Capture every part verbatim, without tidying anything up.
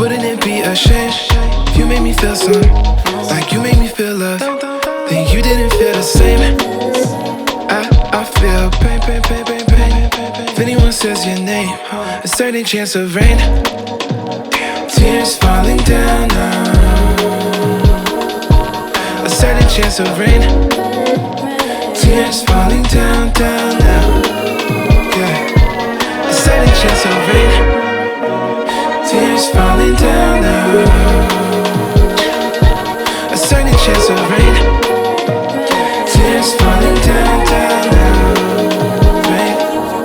Wouldn't it be a shame if you made me feel some, like you made me feel love, then you didn't feel the same? I, I feel pain, pain, pain, pain, pain. If anyone says your name, a certain chance of rain. Tears falling down now. A certain chance of rain. Tears falling down, down now. Yeah. A certain chance of rain. Tears falling down now. A certain chance of rain. Tears falling down, down now. Rain.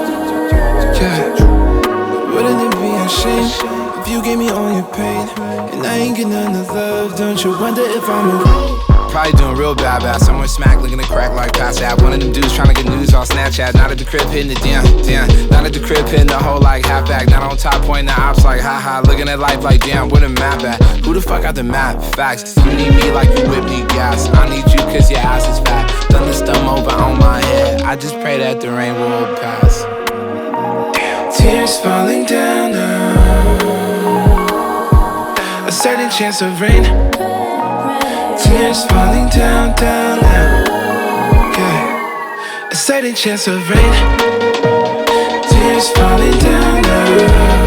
Yeah. Wouldn't it be a shame if you gave me all your pain and I ain't get none of love? Don't you wonder if I'm a Probably doing real bad, bad. Somewhere smack, looking to crack like past that. One of them dudes trying to get news on Snapchat. Not at the crib hitting the damn, damn. Not at the crib hitting the whole like half back. Not on top pointing the ops like ha ha. Looking at life like damn, where the map at? Who the fuck got the map? Facts. You need me like you whip me gas. I need you cause your ass is fat. Thunderstorm over on my head. I just pray that the rain will pass. Tears falling down now. A certain chance of rain. Tears falling down, down now. Yeah. A certain chance of rain. Tears falling down now.